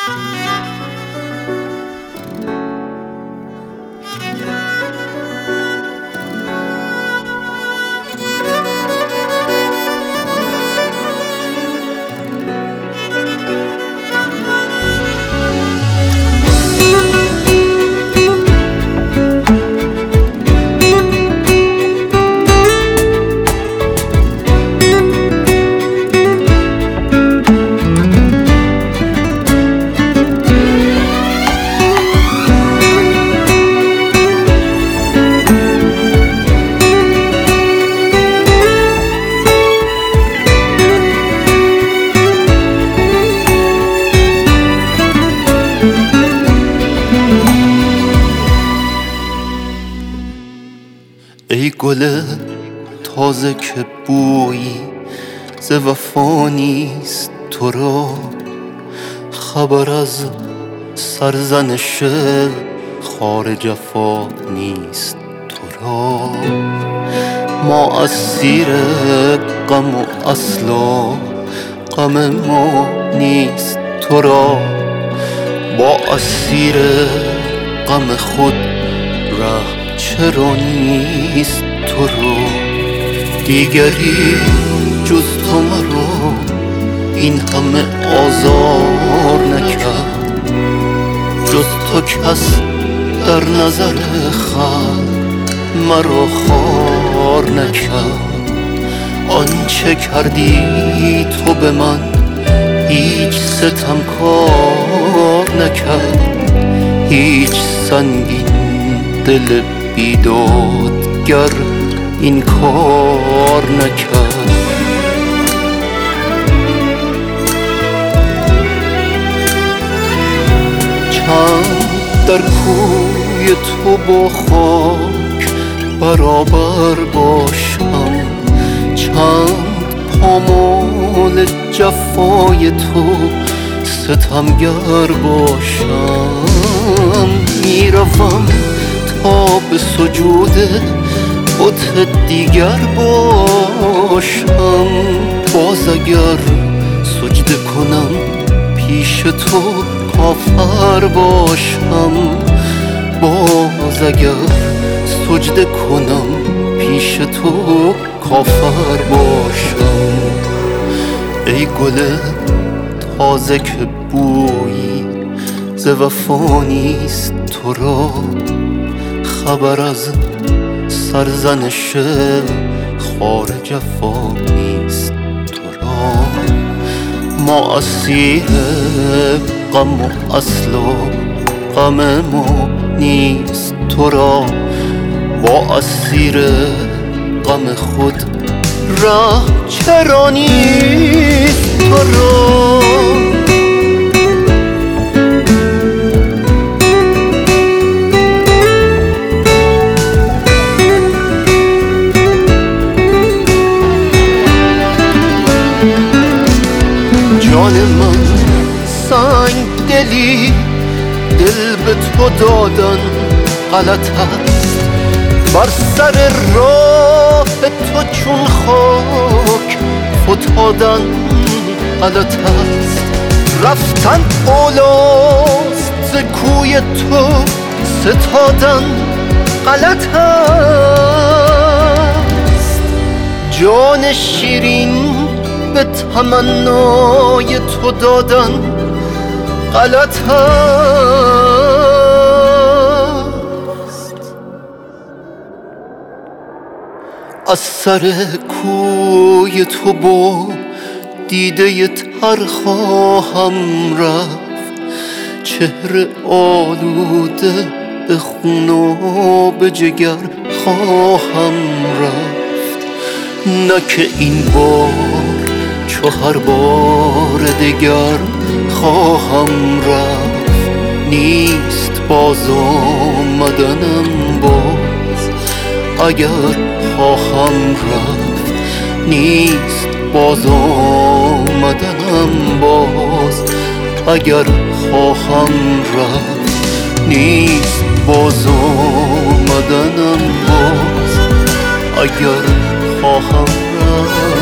ای گل تازه که بویی ز وفا نیست تو را، خبر از سرزنش خار جفا نیست تو را. ما اسیر غم و اصلا غم ما نیست تو را، با اسیر غم خود ره چرا نیست تو را. دیگری جز تو مرا این همه آزار نکرد، جز تو کس در نظر خلق مرا خوار نکرد. آنچه کردی تو به من هیچ ستمکار نکرد، هیچ سنگین دل بیدادگر این کار نکرد. چند در کوی تو با خاک برابر باشم، چند پامال جفای تو ستمگر باشم. میروم تا به سجود بت دیگر باشم، باز اگر سجده کنم پیش تو کافر باشم، باز اگر سجده کنم پیش تو کافر باشم. ای گل تازه که بویی ز وفا نیست تو را، خبر از سرزنش خار جفا نیست تو را. ما اسیر غم و اصلا غم ما نیست تو را، با اسیر غم خود ره چرا نیست تو را. جان من سنگ دلی دل به تو دادن غلط است، بر سر راه تو چون خاک فتادن غلط است. رفتن اولاست ز کوی تو ستادن غلط است. جان شیرین به تمنای تو دادن غلط است. از سر کوی تو با دیده تر خواهم رفت، چهره آلوده به خون و به جگر خواهم رفت. نه که این بار چو هر بار دیگر خواهم رفت، نیست باز آمدنم باز اگر خواهم رفت، نیست باز آمدنم باز اگر خواهم رفت، نیست باز آمدنم باز اگر خواهم رفت.